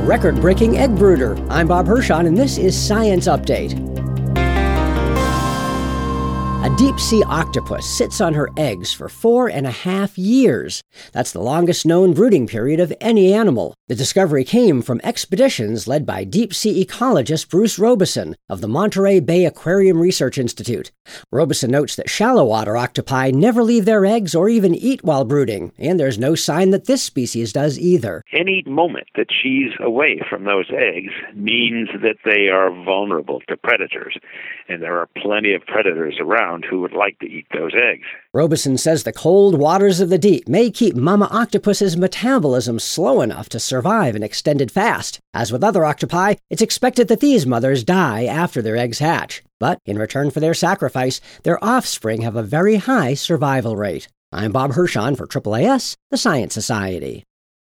record-breaking egg brooder. I'm Bob Hirschon, and this is Science Update. A deep-sea octopus sits on her eggs for 4.5 years. That's the longest known brooding period of any animal. The discovery came from expeditions led by deep-sea ecologist Bruce Robeson of the Monterey Bay Aquarium Research Institute. Robeson notes that shallow-water octopi never leave their eggs or even eat while brooding, and there's no sign that this species does either. Any moment that she's away from those eggs means that they are vulnerable to predators, and there are plenty of predators around who would like to eat those eggs. Robeson says the cold waters of the deep may keep mama octopus's metabolism slow enough to survive an extended fast. As with other octopi, it's expected that these mothers die after their eggs hatch. But in return for their sacrifice, their offspring have a very high survival rate. I'm Bob Hirschon for AAAS, the Science Society.